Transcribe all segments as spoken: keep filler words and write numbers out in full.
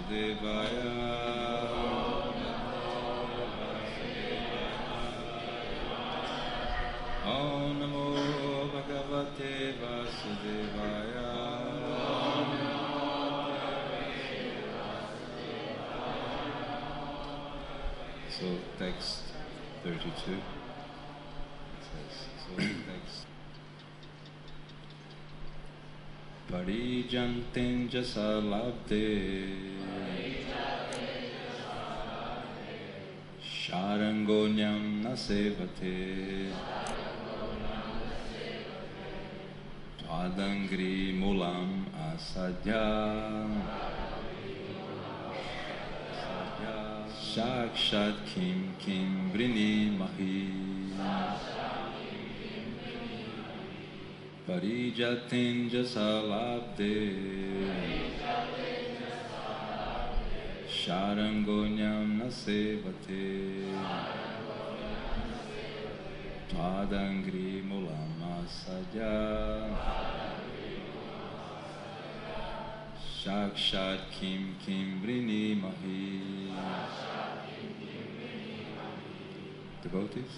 Vasudevaya. Om Namo Bhagavate Vasudevaya. So text thirty-two. It says, so text. Parijanten jasa labde Sharangonyam nasevate Twadangri mulam asadya Shakshat kim kim vrini mahi Parijatin jasa labde Sharangonyam nasevate Twadangri mulam asadya Shakshat kim kim vrini mahi. Devotees?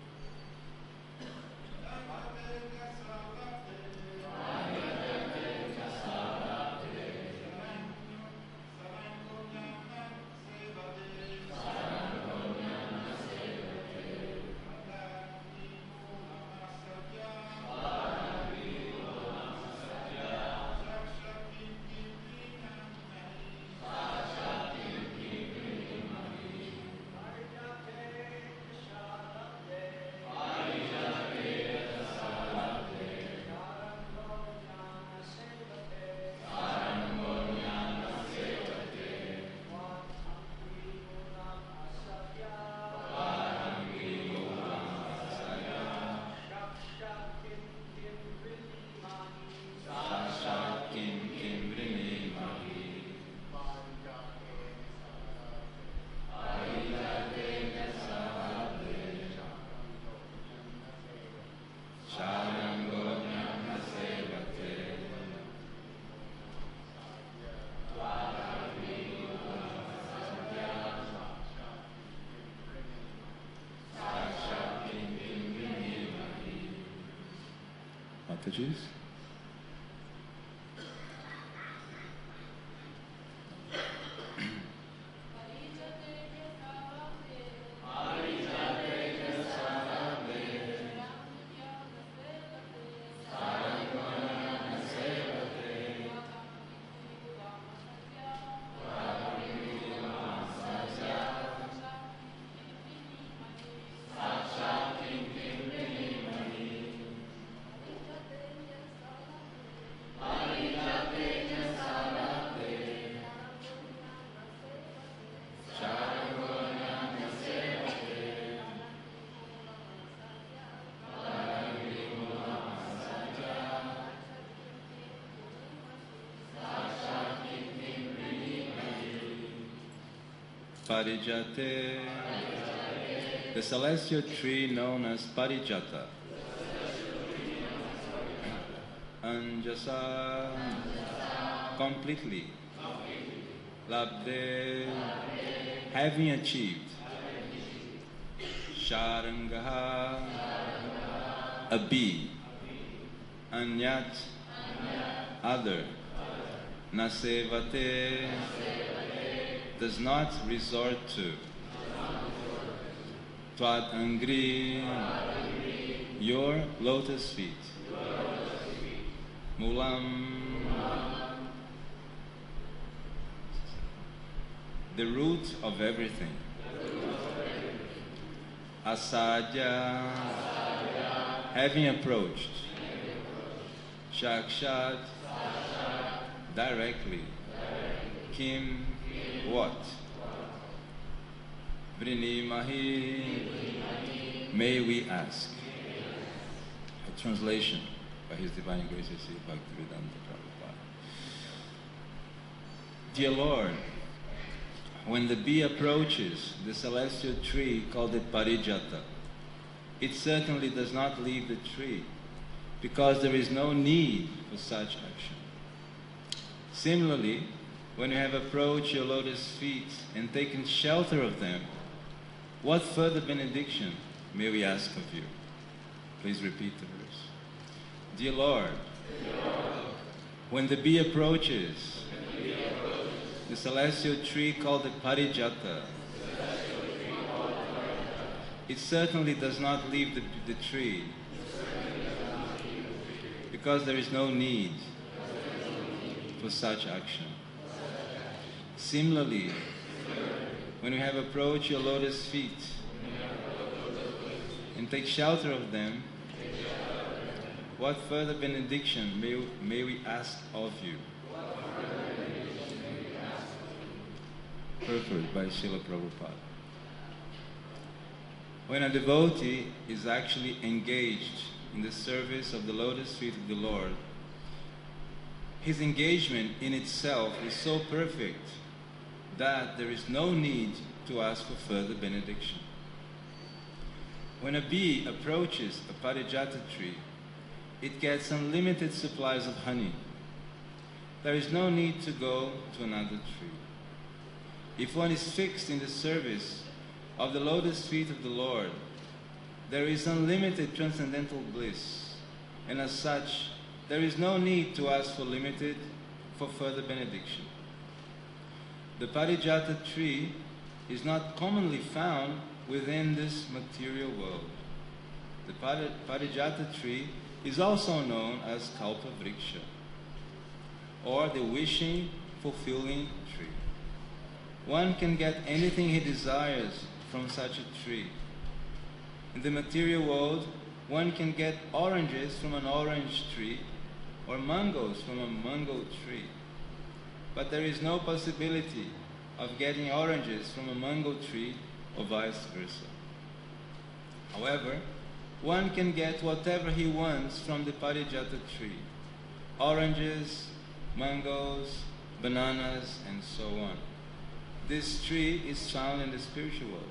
Mataji's? Parijate, the celestial tree known as Parijata. Anjasa, completely. Labde, having achieved. Sharangaha, a bee. Anyat, other. Nasevate, does not resort to. Tvad Angri, your lotus feet. Mulam, the root of everything. Asadya, having approached. Shakshat, directly. Kim, what? Vrinimahi, may we ask. A translation by His Divine Grace Sri Bhaktivedanta Prabhupada. Dear Lord, when the bee approaches the celestial tree called the Parijata, it certainly does not leave the tree because there is no need for such action. Similarly, when you have approached your lotus feet and taken shelter of them, what further benediction may we ask of you? Please repeat the verse. Dear Lord, when the bee approaches the celestial tree called the Parijata, it certainly does not leave the, the tree, because there is no need for such action. Similarly, when you have approached your lotus feet and take shelter of them, what further benediction may, may we ask of you? Purport by Srila Prabhupada. When a devotee is actually engaged in the service of the lotus feet of the Lord, his engagement in itself is so perfect that there is no need to ask for further benediction. When a bee approaches a Parijata tree, it gets unlimited supplies of honey. There is no need to go to another tree. If one is fixed in the service of the lotus feet of the Lord, there is unlimited transcendental bliss, and as such, there is no need to ask for limited, for further benediction. The Parijata tree is not commonly found within this material world. The Parijata tree is also known as Kalpa Vriksha, or the wishing, fulfilling tree. One can get anything he desires from such a tree. In the material world, one can get oranges from an orange tree or mangoes from a mango tree. But there is no possibility of getting oranges from a mango tree or vice versa. However, one can get whatever he wants from the Parijata tree: oranges, mangoes, bananas, and so on. This tree is found in the spiritual world.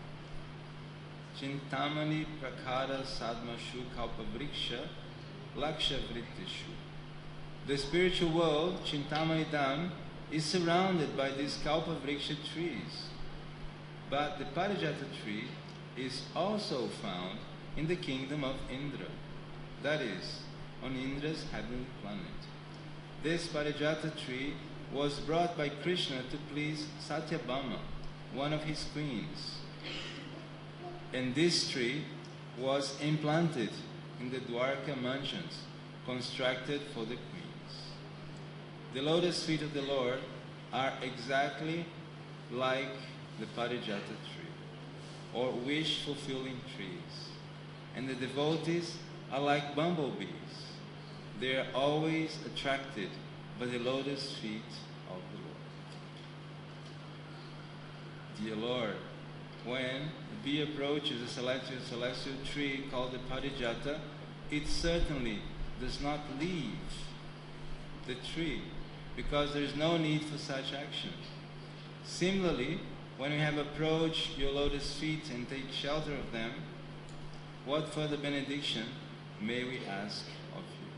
Chintamani prakara sadmashu kalpavriksha laksha vrittishu. The spiritual world, Chintamani Dham, is surrounded by these kalpavriksha trees. But the Parijata tree is also found in the kingdom of Indra, that is, on Indra's heavenly planet. This Parijata tree was brought by Krishna to please Satyabhama, one of his queens. And this tree was implanted in the Dwarka mansions constructed for the queens. The lotus feet of the Lord are exactly like the Parijata tree, or wish-fulfilling trees. And the devotees are like bumblebees. They are always attracted by the lotus feet of the Lord. Dear Lord, when the bee approaches a celestial, celestial tree called the Parijata, it certainly does not leave the tree, because there is no need for such action. Similarly, when we have approached your lotus feet and take shelter of them, what further benediction may we ask of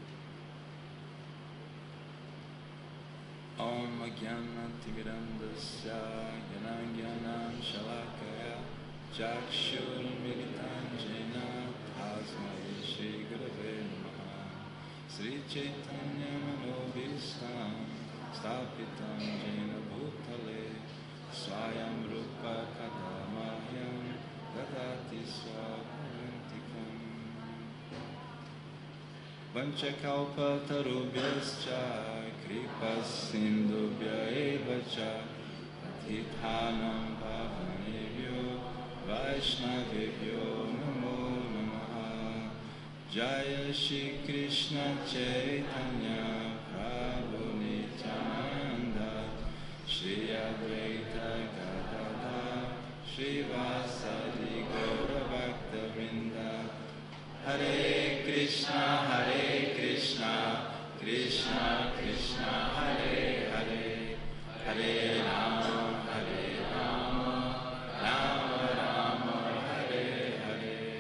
you? Om Ajnana Timirandasya Gyanagyanam Shalakaya Chakshur Militanjena Tasmai Shri Gurave Namaha Sri Chaitanya Manobhistam Stapitam Jena Bhutale Swayam Rupa Kadamahyam Dadati Swaparantikam Vanchakalpa Tarubhyascha Kripa Sindhubhya Evacha Patithanam Pavanebhyo Vaishnavebhyo Namo Namaha Jaya Shri Krishna Chaitanya Prabhu Nityananda Shri Advaita Gadadhar Shri Vasadi Gaura Bhakta Vrinda Hare Krishna Hare Krishna Krishna Krishna Hare Hare Hare Rama Hare Rama Rama Rama Hare Hare.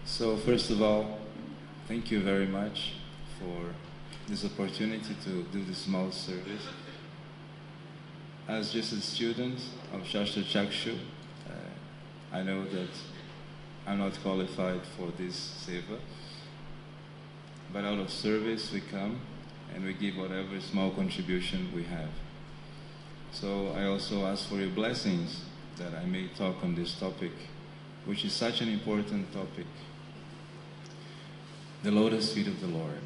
So first of all, thank you very much for this opportunity to do this small service. As just a student of Shastra Chakshu, uh, I know that I'm not qualified for this seva, but out of service we come and we give whatever small contribution we have. So I also ask for your blessings that I may talk on this topic, which is such an important topic. The lotus feet of the Lord.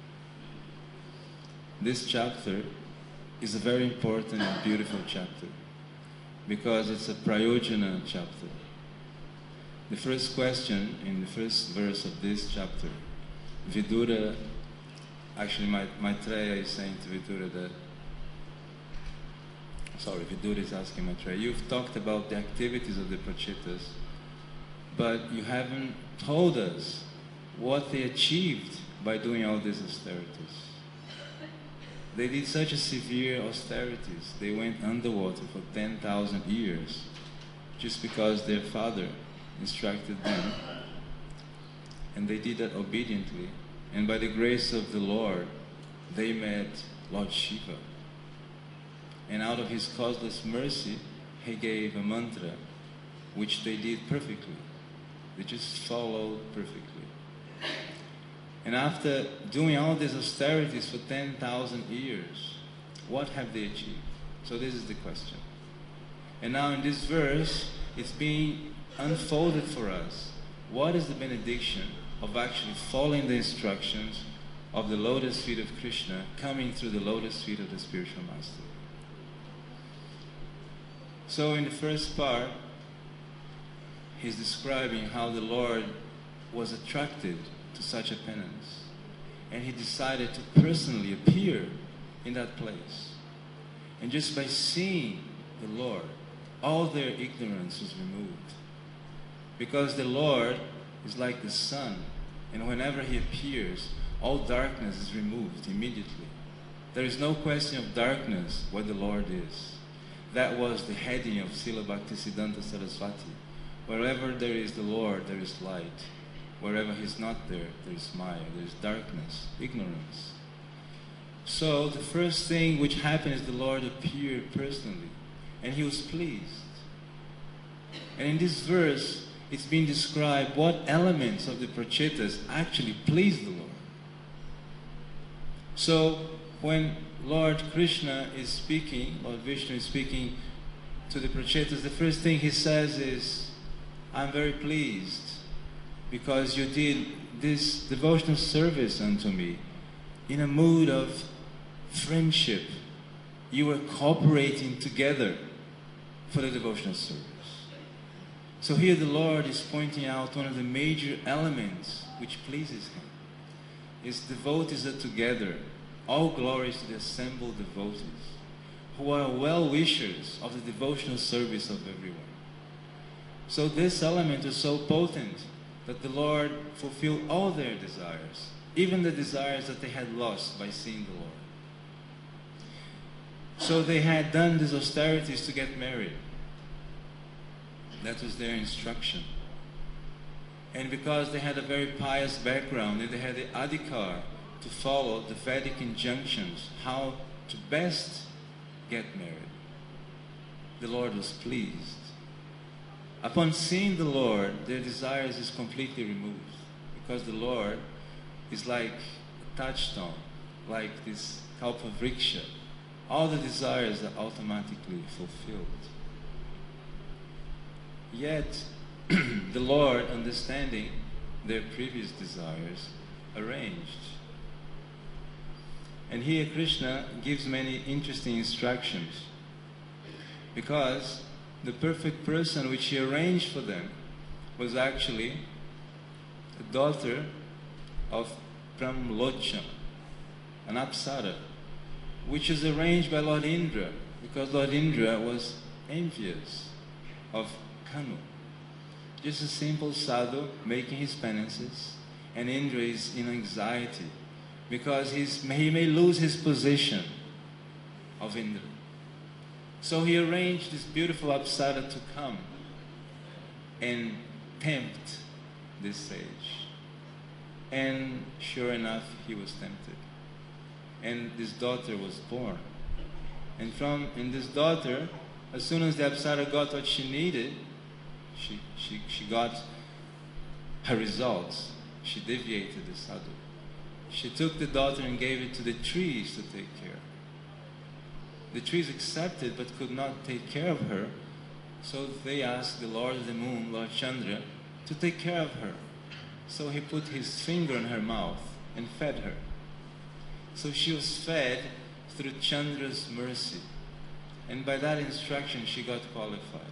This chapter is a very important and beautiful chapter because it's a Prayojana chapter. The first question in the first verse of this chapter, Vidura, actually Maitreya is saying to Vidura that, sorry, Vidura is asking Maitreya, you've talked about the activities of the Prachetas, but you haven't told us what they achieved by doing all these austerities. They did such a severe austerities. They went underwater for ten thousand years just because their father instructed them. And they did that obediently. And by the grace of the Lord, they met Lord Shiva. And out of his causeless mercy, he gave a mantra which they did perfectly. They just followed perfectly. And after doing all these austerities for ten thousand years, what have they achieved? So this is the question. And now in this verse, it's being unfolded for us. What is the benediction of actually following the instructions of the lotus feet of Krishna, coming through the lotus feet of the spiritual master? So in the first part, he's describing how the Lord was attracted to such a penance. And he decided to personally appear in that place. And just by seeing the Lord, all their ignorance was removed. Because the Lord is like the sun, and whenever he appears, all darkness is removed immediately. There is no question of darkness where the Lord is. That was the heading of Srila Bhaktisiddhanta Saraswati. Wherever there is the Lord, there is light. Wherever he's not there, there is Maya, there is darkness, ignorance. So the first thing which happened is the Lord appeared personally, and he was pleased. And in this verse, it's being described what elements of the Prachetas actually pleased the Lord. So when Lord Krishna is speaking, Lord Vishnu is speaking to the Prachetas, the first thing he says is, I'm very pleased because you did this devotional service unto me in a mood of friendship. You were cooperating together for the devotional service. So here the Lord is pointing out one of the major elements which pleases him. His devotees are together. All glories to the assembled devotees who are well-wishers of the devotional service of everyone. So this element is so potent that the Lord fulfilled all their desires, even the desires that they had lost by seeing the Lord. So they had done these austerities to get married. That was their instruction. And because they had a very pious background and they had the adhikar to follow the Vedic injunctions, how to best get married, the Lord was pleased. Upon seeing the Lord, their desires is completely removed, because the Lord is like a touchstone, like this kalpavriksha. All the desires are automatically fulfilled. Yet, the Lord, understanding their previous desires, arranged. And here Krishna gives many interesting instructions, because the perfect person which he arranged for them was actually the daughter of Pramlocha, an Apsara, which is arranged by Lord Indra, because Lord Indra was envious of Kanu. Just a simple sadhu making his penances, and Indra is in anxiety because he's, he may lose his position of Indra. So he arranged this beautiful Apsara to come and tempt this sage. And sure enough, he was tempted. And this daughter was born. And from in this daughter, as soon as the Apsara got what she needed, she, she, she got her results. She deviated the sadhu. She took the daughter and gave it to the trees to take care. The trees accepted but could not take care of her, so they asked the Lord of the Moon, Lord Chandra, to take care of her. So he put his finger in her mouth and fed her. So she was fed through Chandra's mercy. And by that instruction, she got qualified.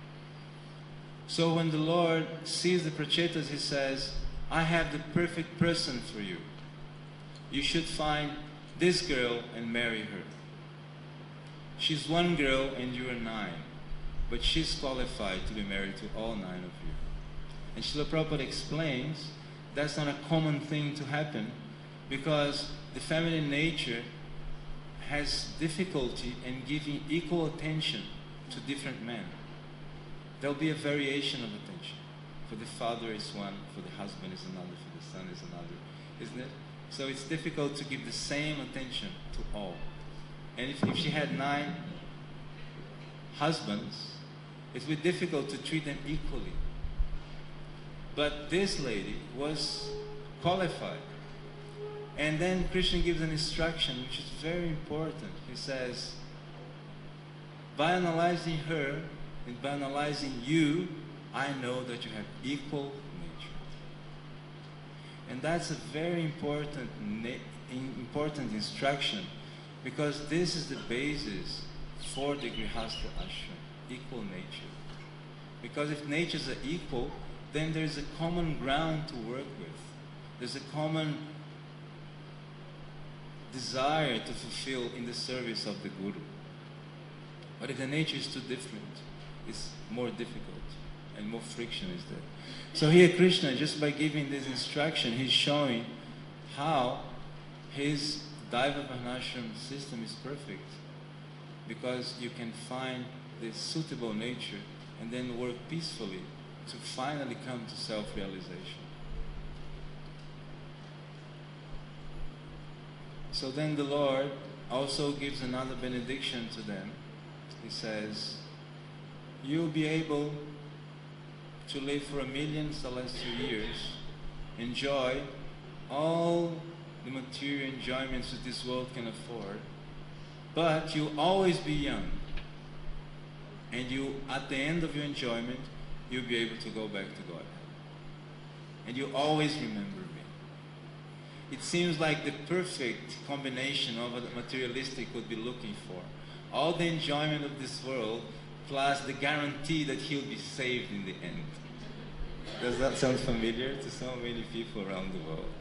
So when the Lord sees the Prachetas, he says, I have the perfect person for you. You should find this girl and marry her. She's one girl and you are nine, but she's qualified to be married to all nine of you. And Srila Prabhupada explains that's not a common thing to happen because the feminine nature has difficulty in giving equal attention to different men. There'll be a variation of attention. For the father is one, for the husband is another, for the son is another, isn't it? So it's difficult to give the same attention to all. And if, if she had nine husbands, it would be difficult to treat them equally. But this lady was qualified. And then Krishna gives an instruction which is very important. He says, by analyzing her and by analyzing you, I know that you have equal nature. And that's a very important, important instruction because this is the basis for the Grihastha ashram, equal nature. Because if natures are equal, then there's a common ground to work with. There's a common desire to fulfill in the service of the Guru. But if the nature is too different, it's more difficult and more friction is there. So here Krishna, just by giving this instruction, he's showing how his Daiva Varnashram system is perfect. Because you can find the suitable nature and then work peacefully to finally come to self-realization. So then the Lord also gives another benediction to them. He says, you'll be able to live for a million celestial years, enjoy all the material enjoyments that this world can afford, but you'll always be young. And you, at the end of your enjoyment, you'll be able to go back to Godhead. And you'll always remember me. It seems like the perfect combination of what the materialistic would be looking for. All the enjoyment of this world, plus the guarantee that he'll be saved in the end. Does that sound familiar to so many people around the world?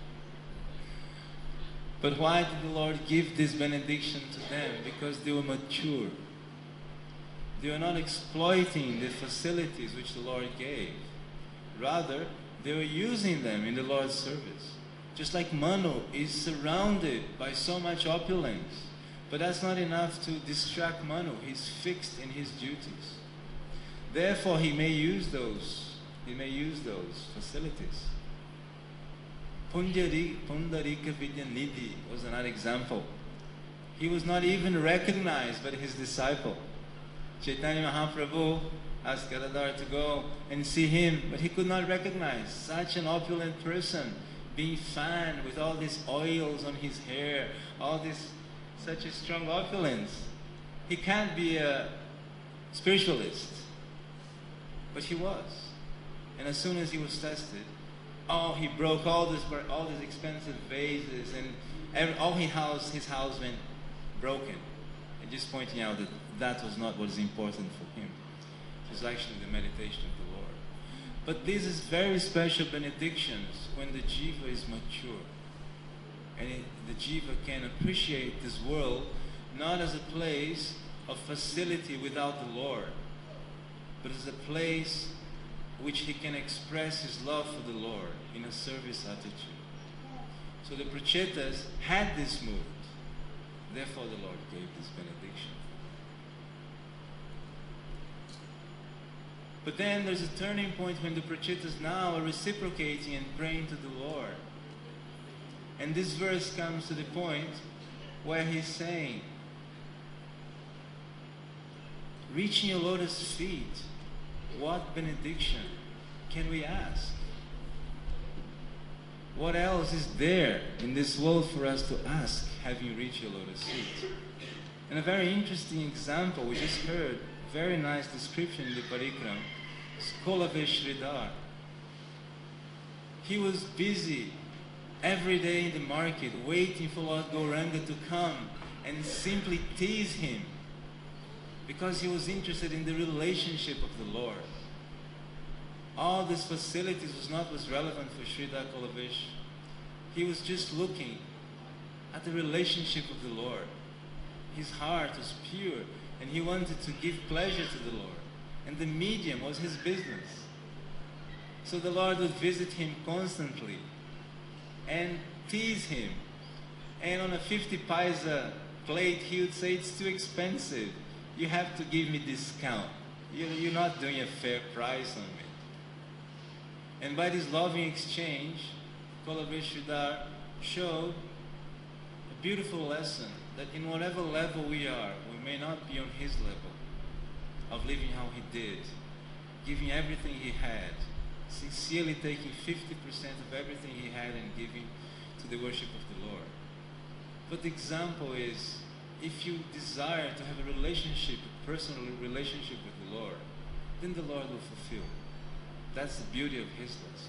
But why did the Lord give this benediction to them? Because they were mature. They were not exploiting the facilities which the Lord gave. Rather, they were using them in the Lord's service. Just like Manu is surrounded by so much opulence. But that's not enough to distract Manu. He's fixed in his duties. Therefore, he may use those, he may use those facilities. Pundarika Vidyanidhi was another example. He was not even recognized by his disciple. Chaitanya Mahaprabhu asked Gadadhar to go and see him, but he could not recognize such an opulent person being fanned with all these oils on his hair, all this, such a strong opulence. He can't be a spiritualist, but he was. And as soon as he was tested, oh, he broke all this, all these expensive vases, and every, all his house, his house went broken. And just pointing out that that was not what is important for him. It was actually the meditation of the Lord. But this is very special benedictions when the jiva is mature. And it, the jiva can appreciate this world not as a place of facility without the Lord, but as a place which he can express his love for the Lord in a service attitude. So the Prachetas had this mood. Therefore the Lord gave this benediction. But then there's a turning point when the Prachetas now are reciprocating and praying to the Lord. And this verse comes to the point where he's saying, reaching your lotus feet, what benediction can we ask? What else is there in this world for us to ask, having reached your lotus feet? And a very interesting example, we just heard, very nice description in the Parikram, is Kolave Sridhar. He was busy every day in the market, waiting for Lord Gauranga to come and simply tease him, because he was interested in the relationship of the Lord. All these facilities was not was relevant for Sridhar Kolavesh. He was just looking at the relationship of the Lord. His heart was pure, and he wanted to give pleasure to the Lord. And the medium was his business. So the Lord would visit him constantly and tease him. And on a fifty paisa plate, he would say, it's too expensive. You have to give me discount. You're not doing a fair price on me. And by this loving exchange, Kolavesh Sridhar showed a beautiful lesson that in whatever level we are, we may not be on his level of living how he did, giving everything he had, sincerely taking fifty percent of everything he had and giving to the worship of the Lord. But the example is, if you desire to have a relationship, a personal relationship with the Lord, then the Lord will fulfill. That's the beauty of his lesson.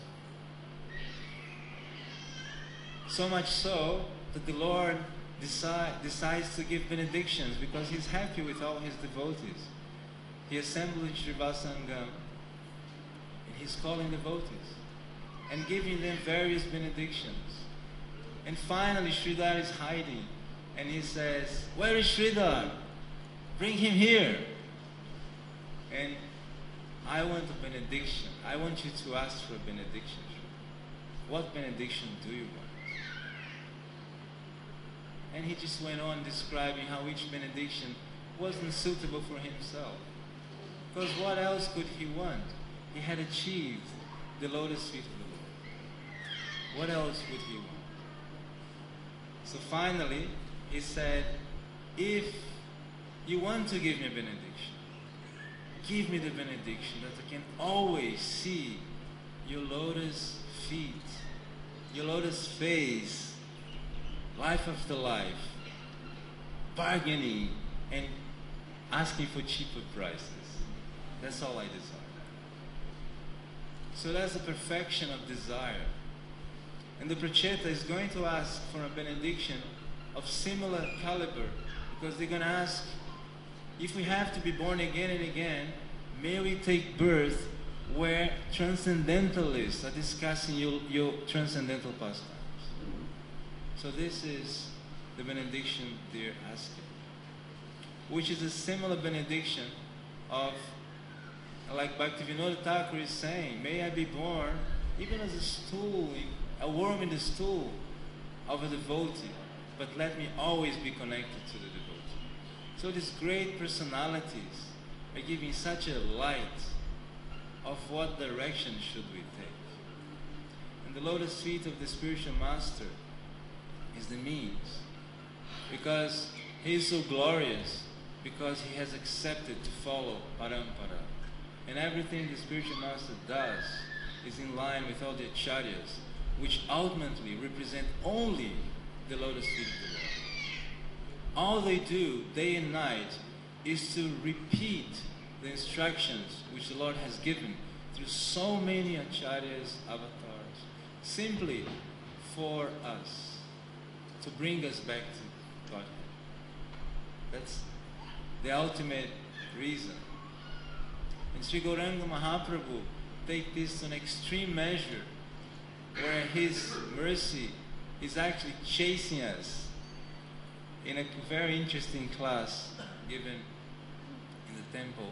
So much so that the Lord decide, decides to give benedictions because he's happy with all his devotees. He assembled Shrivasangam and he's calling devotees and giving them various benedictions. And finally Sridhar is hiding and he says, where is Sridhar? Bring him here. And I want a benediction. I want you to ask for a benediction. What benediction do you want? And he just went on describing how each benediction wasn't suitable for himself. Because what else could he want? He had achieved the lotus feet of the Lord. What else would he want? So finally, he said, if you want to give me a benediction, give me the benediction that I can always see your lotus feet, your lotus face, life after life, bargaining and asking for cheaper prices. That's all I desire. So that's the perfection of desire. And the Pracheta is going to ask for a benediction of similar caliber, because they're going to ask, if we have to be born again and again, may we take birth where transcendentalists are discussing your, your transcendental pastimes. So this is the benediction they're asking, which is a similar benediction of, like Bhaktivinoda Thakur is saying, may I be born even as a stool, a worm in the stool of a devotee, but let me always be connected to the devotee. So these great personalities are giving such a light of what direction should we take. And the lotus feet of the spiritual master is the means, because he is so glorious, because he has accepted to follow Parampara. And everything the spiritual master does is in line with all the acharyas, which ultimately represent only the lotus feet of the Lord. All they do day and night is to repeat the instructions which the Lord has given through so many acharyas, avatars, simply for us, to bring us back to Godhead. That's the ultimate reason. And Sri Gauranga Mahaprabhu takes this to an extreme measure, where his mercy is actually chasing us. In a very interesting class given in the temple,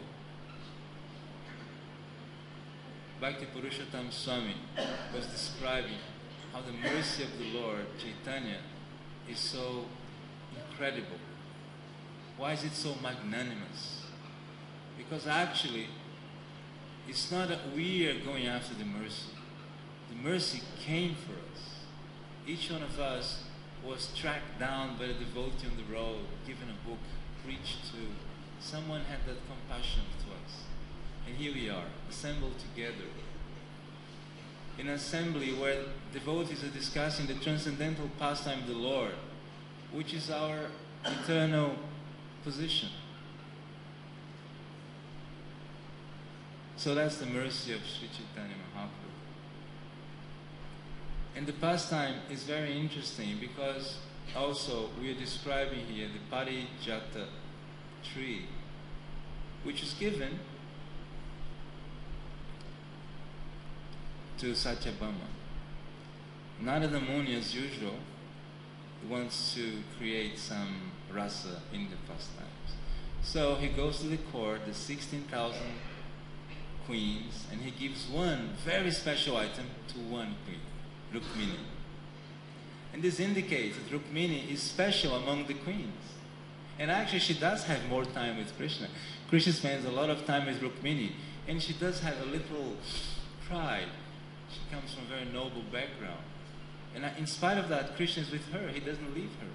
Bhakti Purushottam Swami was describing how the mercy of the Lord, Chaitanya, is so incredible. Why is it so magnanimous? Because actually, it's not that we are going after the mercy. The mercy came for us. Each one of us was tracked down by a devotee on the road, given a book, preached to. Someone had that compassion to us. And here we are, assembled together. In an assembly where devotees are discussing the transcendental pastime of the Lord, which is our eternal position. So that's the mercy of Sri Chaitanya Mahaprabhu. And the pastime is very interesting because also we are describing here the Parijata tree, which is given to Satyabhama. Narada Muni, as usual, wants to create some rasa in the pastimes. So he goes to the court, the sixteen thousand queens, and he gives one very special item to one queen, Rukmini. And this indicates that Rukmini is special among the queens. And actually she does have more time with Krishna. Krishna spends a lot of time with Rukmini, and she does have a little pride. She comes from a very noble background. And in spite of that, Krishna is with her. He doesn't leave her.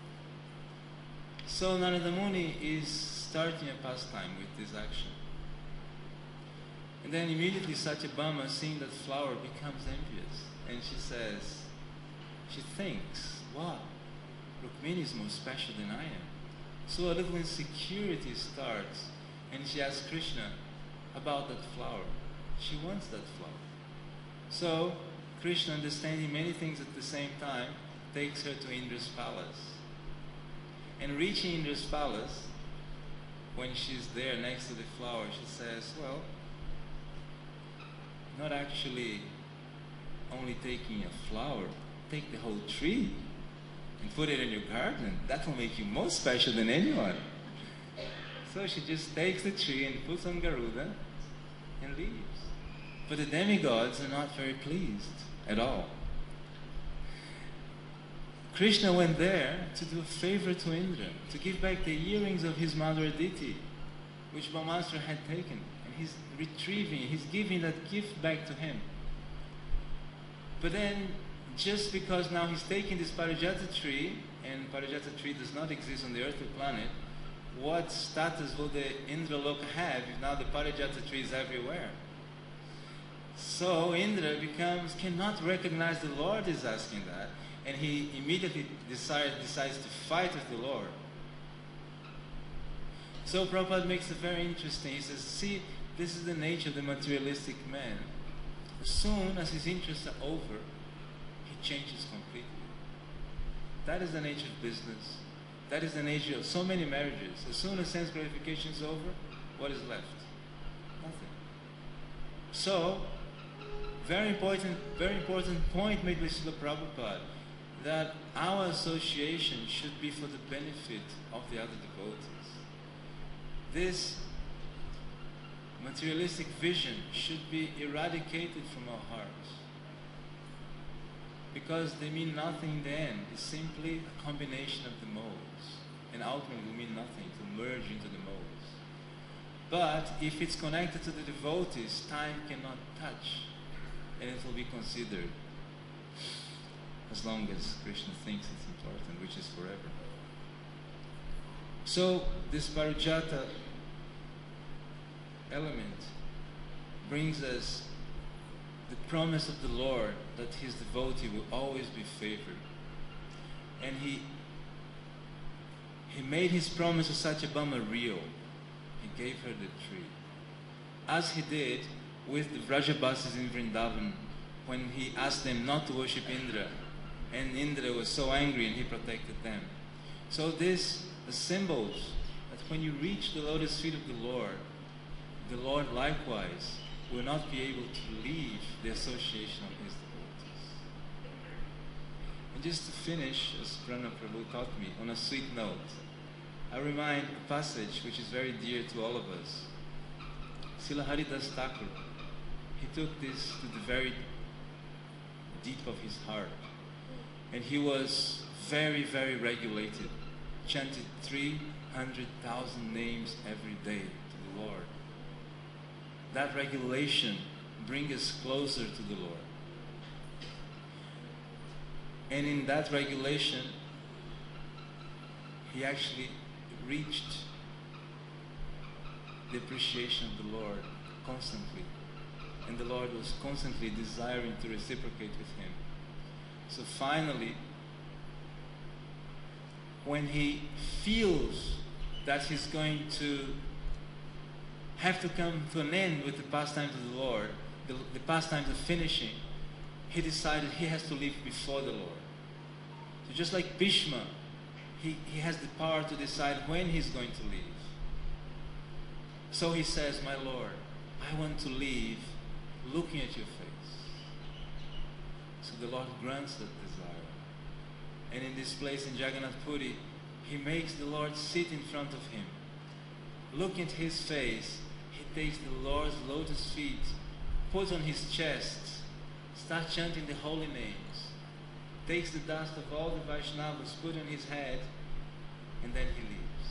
So Narada Muni is starting a pastime with this action. And then immediately Satyabhama, seeing that flower, becomes envious. And she says, she thinks, wow, Rukmini is more special than I am. So a little insecurity starts. And she asks Krishna about that flower. She wants that flower. So Krishna, understanding many things at the same time, takes her to Indra's palace. And reaching Indra's palace, when she's there next to the flower, she says, well, not actually only taking a flower, take the whole tree and put it in your garden. That will make you more special than anyone. So she just takes the tree and puts on Garuda and leaves. But the demigods are not very pleased at all. Krishna went there to do a favor to Indra, to give back the earrings of his mother Aditi, which Brahmastra had taken. And he's retrieving, he's giving that gift back to him. But then, just because now he's taking this Parijata tree, and Parijata tree does not exist on the earthly planet, what status will the Indraloka have if now the Parijata tree is everywhere? So Indra becomes, cannot recognize the Lord is asking that, and he immediately decides, decides to fight with the Lord. So Prabhupada makes it very interesting. He says, see, this is the nature of the materialistic man. As soon as his interests are over, he changes completely. That is the nature of business. That is the nature of so many marriages. As soon as sense gratification is over, what is left? Nothing. So, very important, very important point made by Srila Prabhupada, that our association should be for the benefit of the other devotees. This materialistic vision should be eradicated from our hearts, because they mean nothing in the end. It's simply a combination of the modes, and ultimately will mean nothing to merge into the modes. But if it's connected to the devotees, time cannot touch, and it will be considered, as long as Krishna thinks it's important, which is forever. So this Parijata element brings us the promise of the Lord that his devotee will always be favored. And he he made his promise to Satyabhama real. He gave her the tree, as he did with the Vrajabasis in Vrindavan, when he asked them not to worship Indra, and Indra was so angry and he protected them. So this symbols that when you reach the lotus feet of the Lord, the Lord likewise will not be able to leave the association of his devotees. And just to finish, as Pranam Prabhu taught me, on a sweet note, I remind a passage which is very dear to all of us. Srila Haridas Thakur, he took this to the very deep of his heart. And he was very, very regulated. Chanted three hundred thousand names every day to the Lord. that regulation brings us closer to the Lord. And in that regulation, he actually reached the appreciation of the Lord constantly. And the Lord was constantly desiring to reciprocate with him. So finally, when he feels that he's going to have to come to an end with the pastimes of the Lord, the, the pastimes are finishing, he decided he has to leave before the Lord. So just like Bhishma, he, he has the power to decide when he's going to leave. So he says, my Lord, I want to leave looking at your face. So the Lord grants that desire. And in this place in Jagannath Puri, he makes the Lord sit in front of him. Looking at his face, he takes the Lord's lotus feet, puts on his chest, starts chanting the holy names, takes the dust of all the Vaishnavas, put on his head, and then he leaves.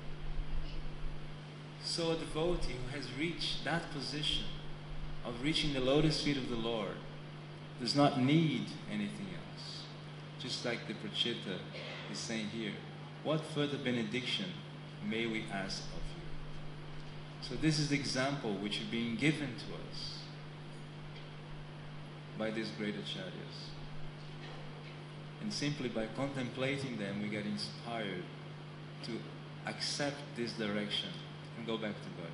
So a devotee who has reached that position of reaching the lotus feet of the Lord does not need anything else. Just like the Prachita is saying here, what further benediction may we ask of you? So this is the example which is being given to us by these great acharyas. And simply by contemplating them, we get inspired to accept this direction and go back to God.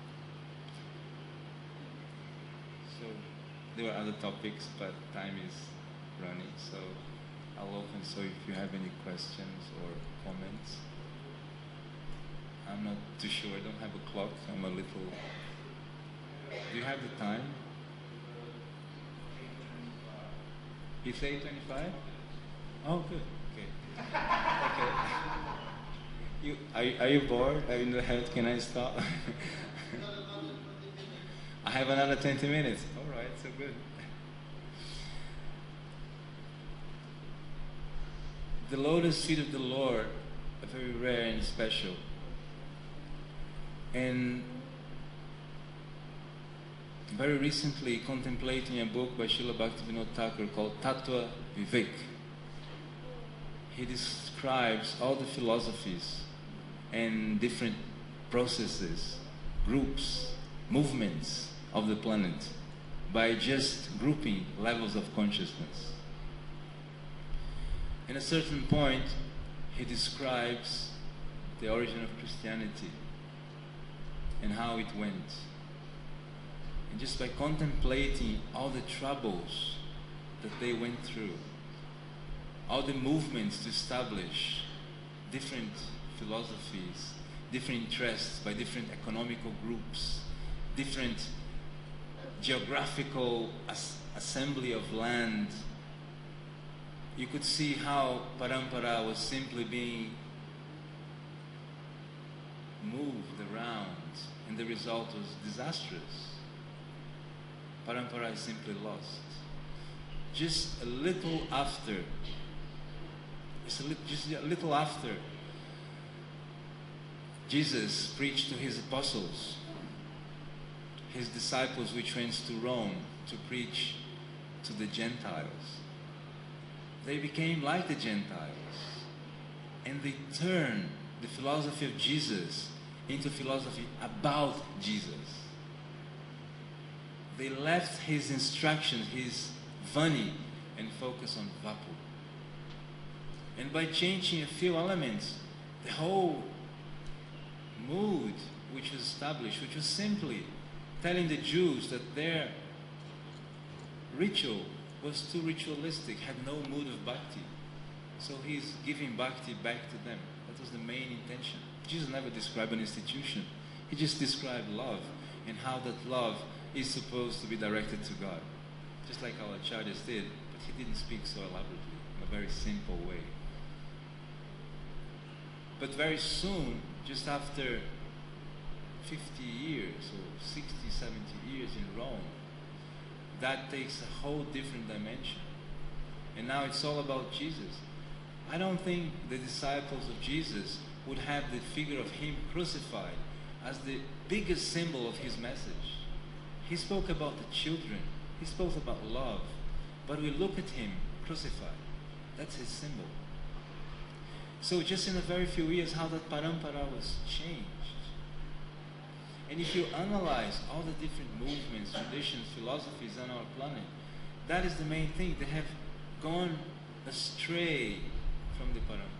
So there were other topics, but time is running, so I'll open. So if you have any questions or comments. I'm not too sure. I don't have a clock. I'm a little... Do you have the time? It's eight twenty-five? Oh, good. Okay. Okay. You, are, are you bored? Are you in the head? Can I stop? I have another twenty minutes. All right, so good. The lotus feet of the Lord are very rare and special. And very recently, contemplating a book by Srila Bhaktivinoda Thakur called Tattva Vivek, he describes all the philosophies and different processes, groups, movements of the planet by just grouping levels of consciousness. At a certain point, he describes the origin of Christianity and how it went. And just by contemplating all the troubles that they went through, all the movements to establish different philosophies, different interests by different economical groups, different geographical as assembly of land, you could see how Parampara was simply being moved around, and the result was disastrous. Parampara is simply lost. Just a little after, just a, li just a little after Jesus preached to his apostles, his disciples which went to Rome to preach to the Gentiles, they became like the Gentiles, and they turned the philosophy of Jesus into philosophy about Jesus. They left his instructions, his Vani, and focused on Vapu. And by changing a few elements, the whole mood which was established, which was simply telling the Jews that their ritual was too ritualistic, had no mood of bhakti. So he's giving bhakti back to them. That was the main intention. Jesus never described an institution. He just described love and how that love is supposed to be directed to God. Just like our acharyas did, but he didn't speak so elaborately, in a very simple way. But very soon, just after fifty years or sixty, seventy years in Rome, that takes a whole different dimension. And now it's all about Jesus. I don't think the disciples of Jesus would have the figure of him crucified as the biggest symbol of his message. He spoke about the children. He spoke about love. But we look at him crucified. That's his symbol. So just in a very few years, how that parampara was changed. And if you analyze all the different movements, traditions, philosophies on our planet, that is the main thing. They have gone astray from the parampara.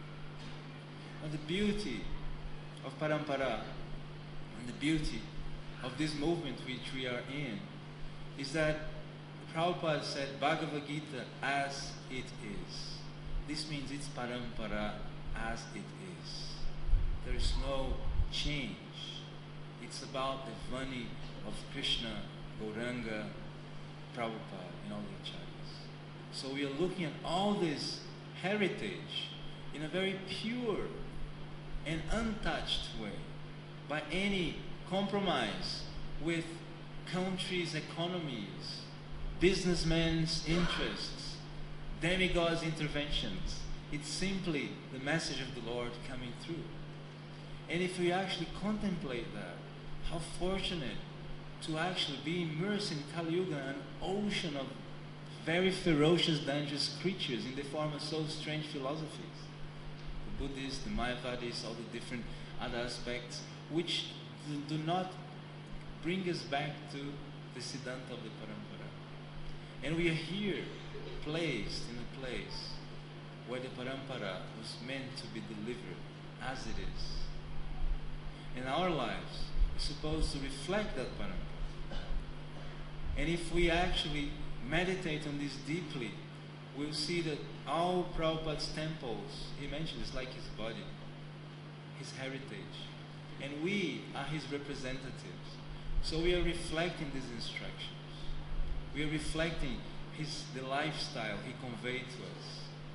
Now the beauty of parampara and the beauty of this movement which we are in is that Prabhupada said Bhagavad Gita as it is. This means it's parampara as it is. There is no change. It's about the Vani of Krishna, Gauranga, Prabhupada, and all the acharyas. So we are looking at all this heritage in a very pure and untouched way by any compromise with countries' economies, businessmen's interests, demigods' interventions. It's simply the message of the Lord coming through. And if we actually contemplate that, how fortunate to actually be immersed in Kali Yuga, an ocean of very ferocious, dangerous creatures in the form of so strange philosophies. The Buddhists, the Mayavadis, all the different other aspects, which do not bring us back to the Siddhanta of the Parampara. And we are here, placed in a place where the Parampara was meant to be delivered as it is. And our lives are supposed to reflect that Parampara. And if we actually meditate on this deeply, we'll see that all Prabhupada's temples, he mentioned, is like his body, his heritage. And we are his representatives. So we are reflecting these instructions. We are reflecting his, the lifestyle he conveyed to us.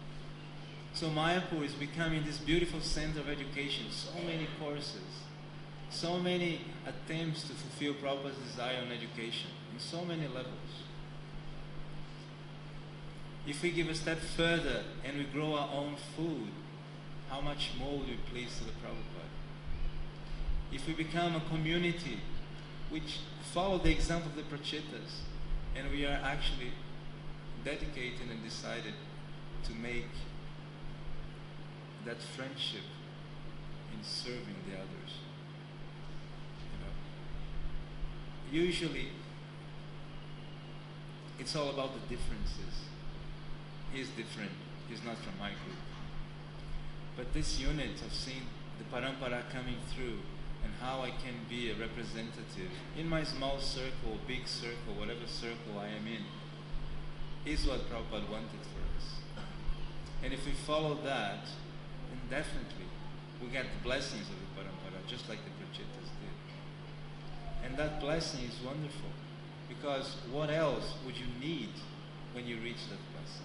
So Mayapur is becoming this beautiful center of education. So many courses, so many attempts to fulfill Prabhupada's desire on education in so many levels. If we give a step further and we grow our own food, how much more will we please to the Prabhupada? If we become a community which follow the example of the Prachetas, and we are actually dedicated and decided to make that friendship in serving the others. You know, usually it's all about the differences. He's different, he's not from my group. But this unit of seeing the parampara coming through and how I can be a representative in my small circle, big circle, whatever circle I am in, is what Prabhupada wanted for us. And if we follow that, then definitely we get the blessings of the parampara, just like the Prachetas did. And that blessing is wonderful, because what else would you need when you reach that blessing?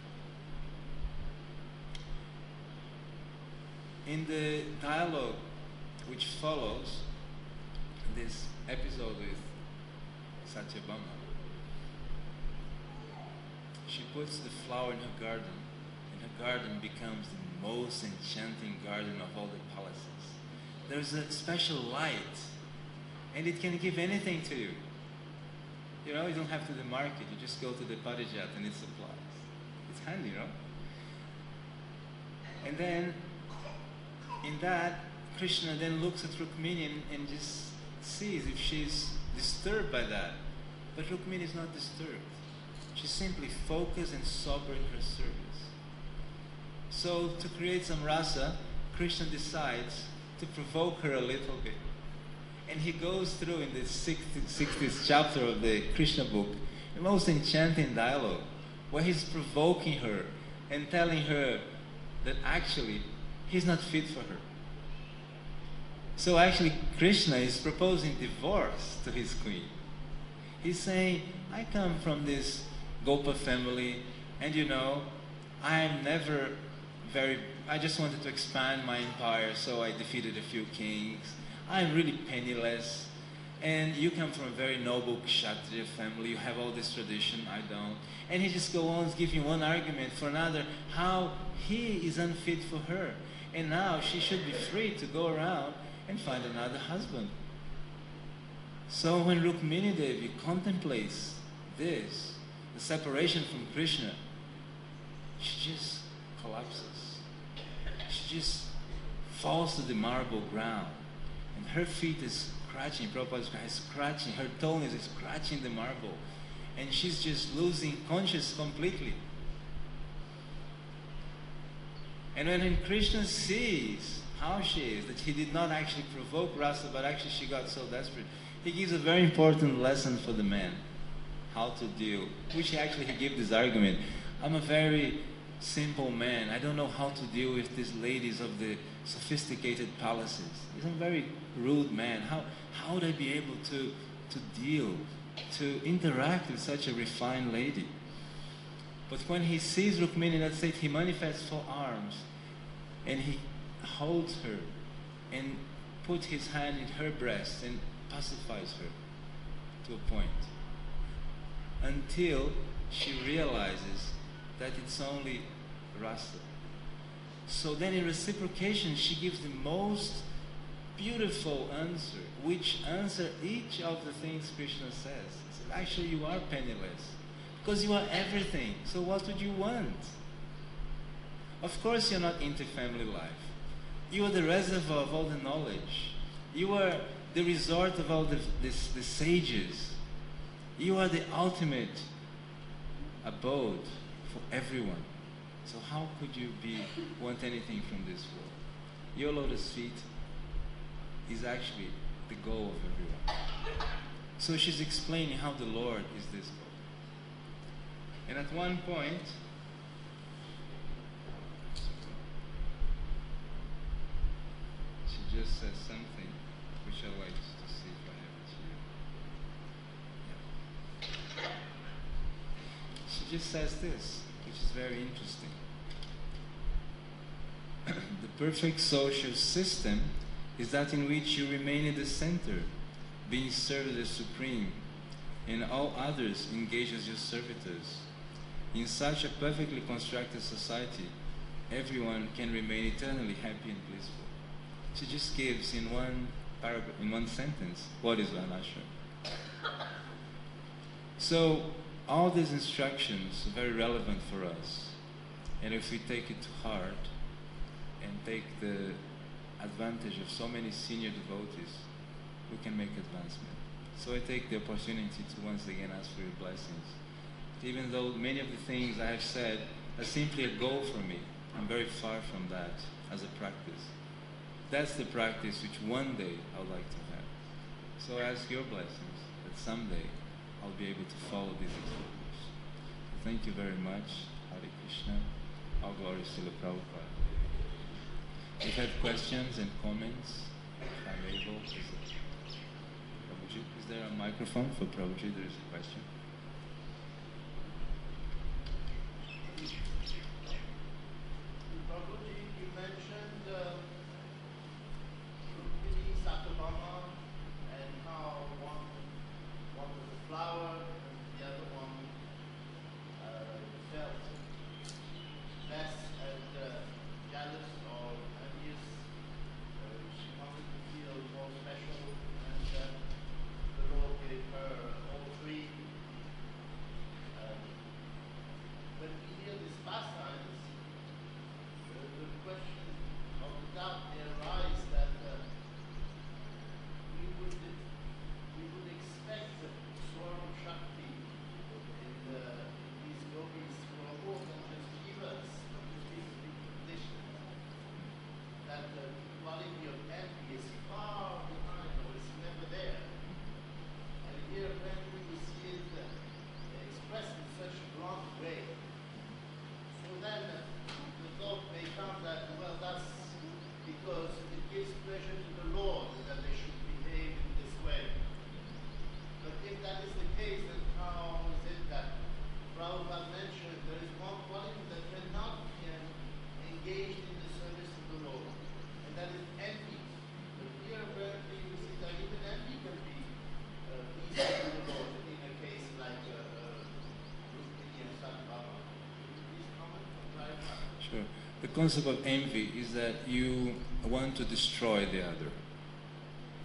In the dialogue which follows this episode with Satyabhama, she puts the flower in her garden, and her garden becomes the most enchanting garden of all the palaces. There's a special light, and it can give anything to you. You know, you don't have to the market, you just go to the Parijat and it supplies. It's handy, you know? And then, in that, Krishna then looks at Rukmini and, and just sees if she's disturbed by that. But Rukmini is not disturbed. She's simply focused and sober in her service. So to create some rasa, Krishna decides to provoke her a little bit. And he goes through in the sixtieth chapter of the Krishna book, the most enchanting dialogue, where he's provoking her and telling her that actually he's not fit for her. So actually Krishna is proposing divorce to his queen. He's saying, I come from this Gopa family, and you know, I'm never very, I just wanted to expand my empire, so I defeated a few kings. I'm really penniless, and you come from a very noble Kshatriya family, you have all this tradition, I don't. And he just goes on giving one argument for another, how he is unfit for her. And now she should be free to go around and find another husband. So when Rukmini Devi contemplates this, the separation from Krishna, she just collapses. She just falls to the marble ground. And her feet is scratching, Prabhupada is scratching, her toe is scratching the marble. And she's just losing consciousness completely. And when Krishna sees how she is, that he did not actually provoke Rasa, but actually she got so desperate, he gives a very important lesson for the man, how to deal, which actually he gives this argument. I'm a very simple man. I don't know how to deal with these ladies of the sophisticated palaces. He's a very rude man. How, how would I be able to, to deal, to interact with such a refined lady? But when he sees Rukmini in that state, he manifests four arms and he holds her and puts his hand in her breast and pacifies her to a point until she realizes that it's only Rasa. So then in reciprocation, she gives the most beautiful answer, which answer each of the things Krishna says. He says, actually, you are penniless because you are everything. So what would you want? Of course, you're not into family life. You are the reservoir of all the knowledge. You are the resort of all the, the, the sages. You are the ultimate abode for everyone. So how could you be want anything from this world? Your lotus feet is actually the goal of everyone. So she's explaining how the Lord is this goal. And at one point, she just says something which I like to see if I have it here. Yeah. She just says this, which is very interesting. The perfect social system is that in which you remain in the center, being served as supreme, and all others engage as your servitors. In such a perfectly constructed society, everyone can remain eternally happy and blissful. She just gives in one paragraph, in one sentence, what is Varnashram. So all these instructions are very relevant for us. And if we take it to heart and take the advantage of so many senior devotees, we can make advancement. So I take the opportunity to once again ask for your blessings. Even though many of the things I have said are simply a goal for me, I'm very far from that as a practice. That's the practice which one day I would like to have. So I ask your blessings that someday I'll be able to follow these examples. So thank you very much. Hare Krishna. All glories to the Prabhupada. If you have questions and comments, if I'm able, is, it, Prabhuji, is there a microphone for Prabhuji? There is a question. Prabhuji, you mentioned uh, Rukmini, Satyabhama, and how one, one was a flower and the other one uh, felt less and uh, jealous or envious. Uh, she wanted to feel more special, and uh, the Lord gave her all three. Um, when we hear these pastimes, the, the question of the doubt may arise that uh, we would we would expect that Swaram Shakti in, the, in these yogis who are more than just jivas, but just basically conditioned, that the quality of envy is far behind or is never there. And here apparently we see it uh, expressed in such a blunt way. So then uh, the thought may come that, well, that's because it gives pleasure to the Lord that they should behave in this way. But if that is the case, then how is it that Prabhupada mentioned there is one quality that cannot be engaged in the service of the Lord, and that is envy. But here apparently we see that even envy can be uh, pleasing to the Lord in a case like uh, uh, Rukmini and Satyabhama. Could you please comment or clarify? Sure. The concept of envy is that you want to destroy the other.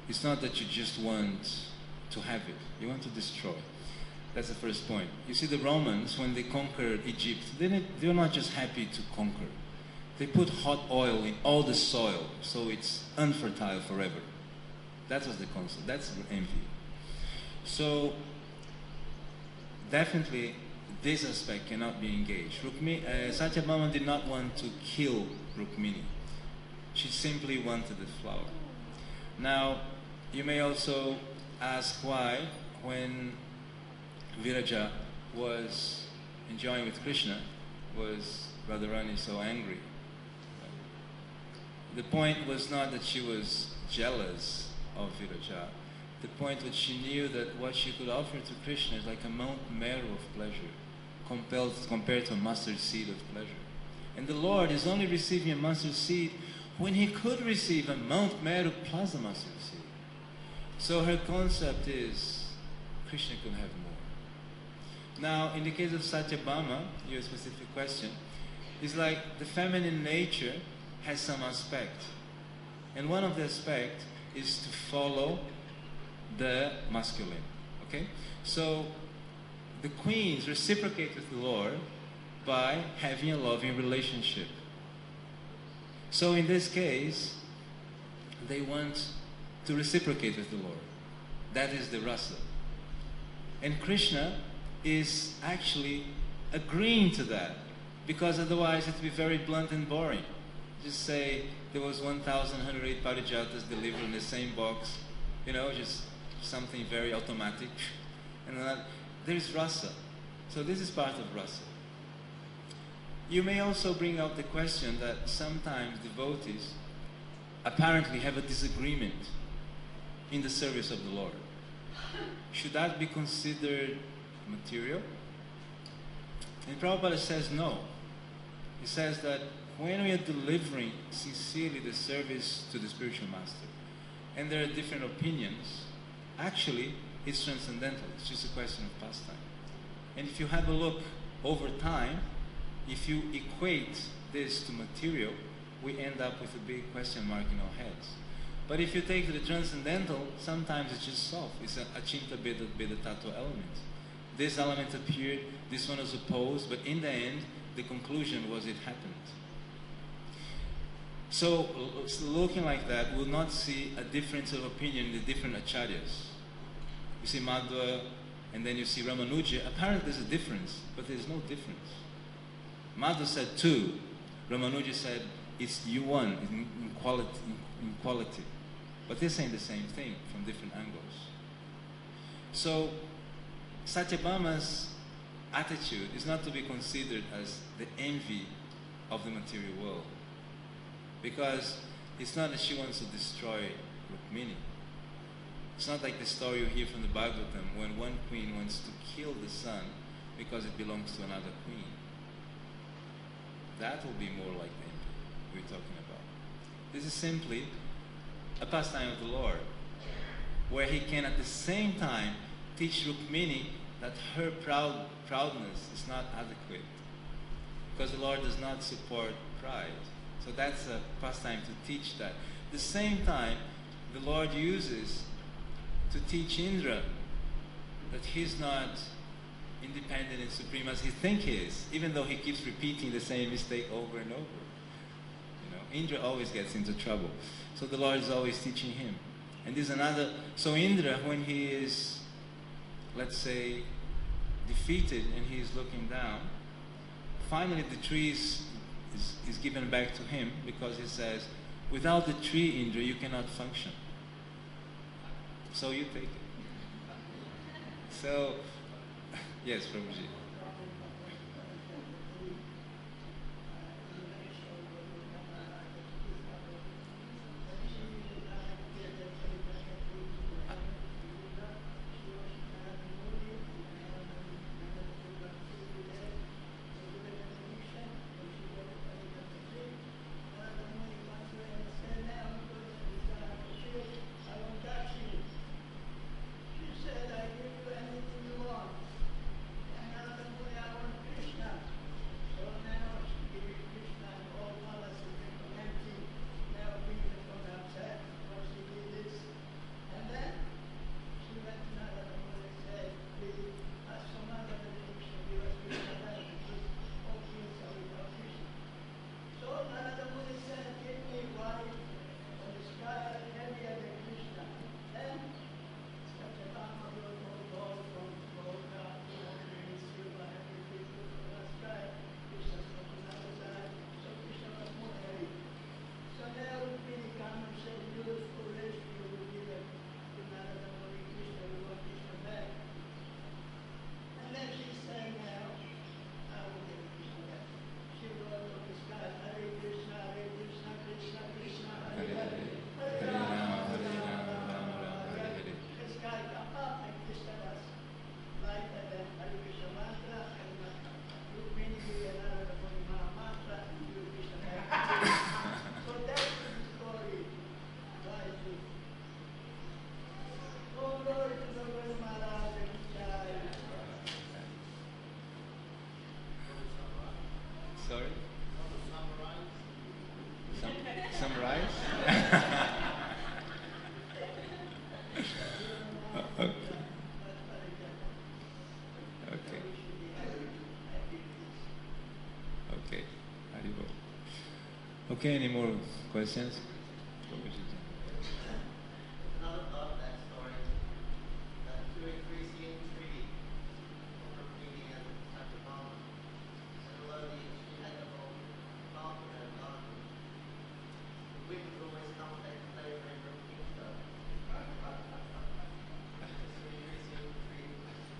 It's not that you just want to have it. You want to destroy. That's the first point. You see, the Romans, when they conquered Egypt, they didn't, they were not just happy to conquer. They put hot oil in all the soil, so it's unfertile forever. That was the concept. That's envy. So, definitely, this aspect cannot be engaged. Rukmini, uh, Satyabhama did not want to kill Rukmini. She simply wanted the flower. Now, you may also ask why, when Viraja was enjoying with Krishna, was Radharani so angry? The point was not that she was jealous of Viraja. The point was she knew that what she could offer to Krishna is like a Mount Meru of pleasure, compelled, compared to a mustard seed of pleasure. And the Lord is only receiving a mustard seed when he could receive a Mount Meru plus a mustard seed. So her concept is Krishna could have more. Now, in the case of Satyabhama, your specific question, it's like the feminine nature has some aspect. And one of the aspects is to follow the masculine. Okay? So the queens reciprocate with the Lord by having a loving relationship. So in this case, they want to reciprocate with the Lord. That is the rasa. And Krishna is actually agreeing to that, because otherwise it would be very blunt and boring. Just say there was one thousand one hundred eight parijatas delivered in the same box, you know, just something very automatic. And that, there is rasa. So this is part of rasa. You may also bring up the question that sometimes devotees apparently have a disagreement in the service of the Lord. Should that be considered material? And Prabhupada says no. He says that when we are delivering sincerely the service to the spiritual master, and there are different opinions, actually it's transcendental. It's just a question of pastime. And if you have a look over time, if you equate this to material, we end up with a big question mark in our heads. But if you take the transcendental, sometimes it's just soft. It's a achinta beda, beda tattva element. This element appeared, this one was opposed, but in the end, the conclusion was it happened. So, looking like that, we'll not see a difference of opinion in the different acharyas. You see Madhva, and then you see Ramanuja. Apparently there's a difference, but there's no difference. Madhva said two. Ramanuja said it's you one in, in quality. In, in quality. But they're saying the same thing from different angles. So, Satyabhama's attitude is not to be considered as the envy of the material world. Because it's not that she wants to destroy Rukmini. It's not like the story you hear from the Bhagavatam when one queen wants to kill the son because it belongs to another queen. That will be more like the envy we're talking about. This is simply a pastime of the Lord, where he can at the same time teach Rukmini that her proud proudness is not adequate, because the Lord does not support pride. So that's a pastime to teach that. At the same time, the Lord uses to teach Indra that he's not independent and supreme as he thinks he is, even though he keeps repeating the same mistake over and over. You know, Indra always gets into trouble. So the Lord is always teaching him. And this is another, so Indra, when he is, let's say, defeated and he is looking down, finally the tree is, is, is given back to him, because he says, without the tree, Indra, you cannot function. So you take it. So, yes, Prabhuji. She said, I give you anything you want. And Sorry? Summarize? Some, summarize? Okay. Okay. Okay. Haribol. Okay, any more questions? Another thought of that story, that to increase the intrigue over reading as a type of drama, and although the inevitable partner and garden, the wind would always come and take the flavor in from Kingston. Just to increase the intrigue.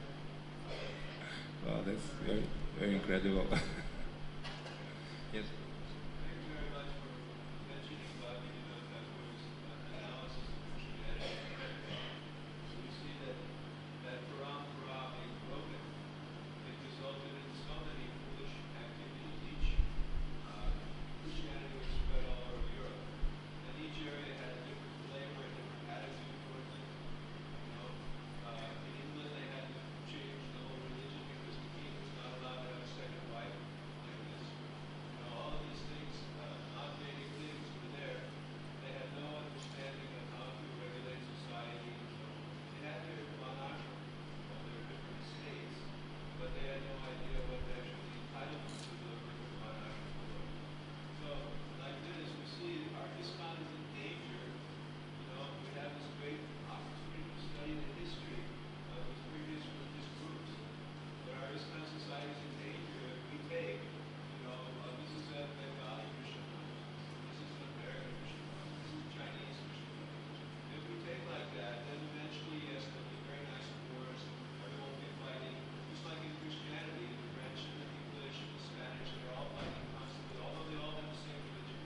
Wow, that's very, very incredible. Yes. Thank you very much for mentioning about the you know, that was analysis of Christianity. So we see that that parampara being broken, it resulted in so many foolish activities. Each uh, Christianity was spread all over Europe, and each area had a different flavor, a different attitude towards it. You know, uh, in England they had to change the whole religion because the king was not allowed to have a second wife like this. You know, all of these things, uh, outdated things were there. They had no understanding of how to regulate society. So they had their monarchy of their different estates, but they had no idea what actually the entitlements of the different monarchies were. So, like this, we see our ISKCON is in danger. You know, we have this great opportunity to study the history of these previous religious groups. But our ISKCON society is in danger if we take, you know, uh, this is a Bengali Christian language, this is an American Christian language, this is a Chinese Christian language. If we take like that, then eventually, yes, there'll be very nice wars, everyone will be fighting, just like in Christianity, the French and the English and the Spanish, they're all fighting constantly, although they all have the same religion.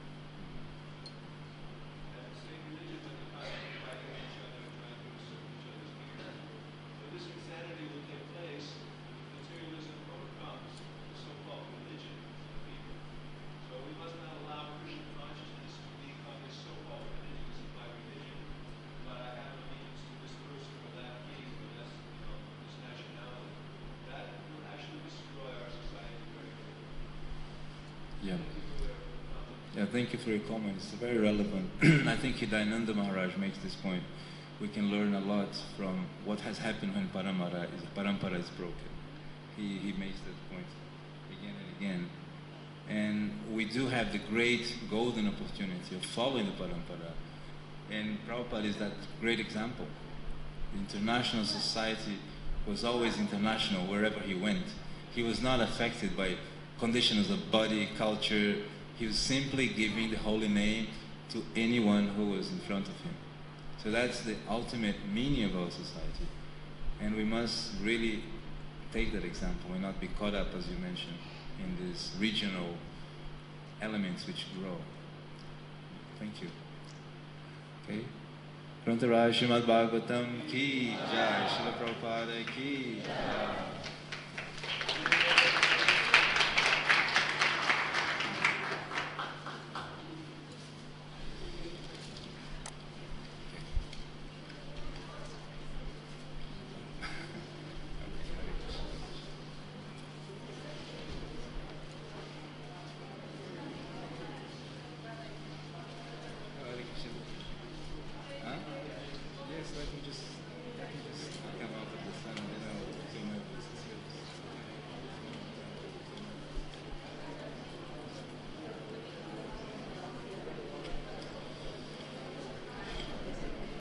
They have the same religion, but they're constantly fighting each other and trying to usurp each other's kingdom. So this insanity will take place if materialism overcomes the so-called religion of the people. So we must not allow Christian consciousness to become this so-called religion. This is my religion, but I have allegiance to this person or that king or this, you know, this nationality. That will actually destroy our society very quickly. Yeah. Thank you for your comment. Yeah, thank you for your comment. It's very relevant. I think Hidayananda Maharaj makes this point. We can learn a lot from what has happened when parampara is, parampara is broken. He, he makes that point again and again. And we do have the great golden opportunity of following the parampara. And Prabhupada is that great example. The international society was always international wherever he went. He was not affected by conditions of body, culture. He was simply giving the holy name to anyone who was in front of him. So that's the ultimate meaning of our society. And we must really take that example and not be caught up, as you mentioned, in these regional elements which grow. Thank you. Okay. Grantaraj Srimad Bhagavatam ki jai, Srila Prabhupada ki jai.